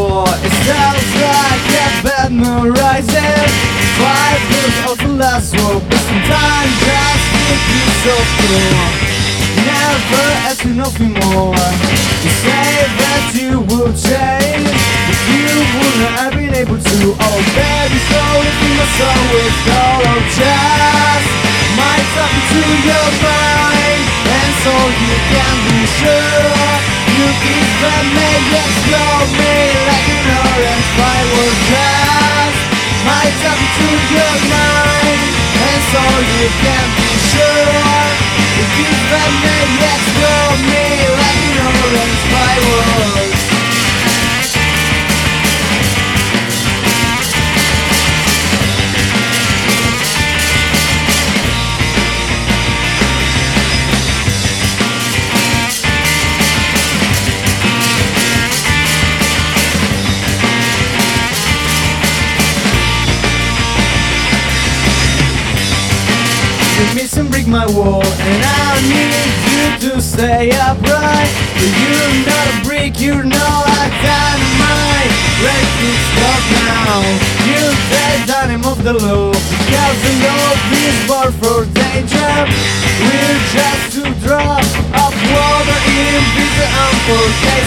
before. It sounds like a bad moon rising. 5 years of the last war, but sometimes just to be so cool. Never asking nothing more. You say that you will change, but you wouldn't have been able to. Oh baby, so if you must always go, just might talk to your mind, and so you can be sure you even may explode me like an orange firework. Just might talk to your mind, and so you can be sure you even may explode me like an orange firework. You miss and break my wall, and I need you to stay upright. But you're not a brick, you're not a dynamite. Ready to stop now. You say the name of the law, because the love is born for danger. We're just two drops of water in this unforgettable.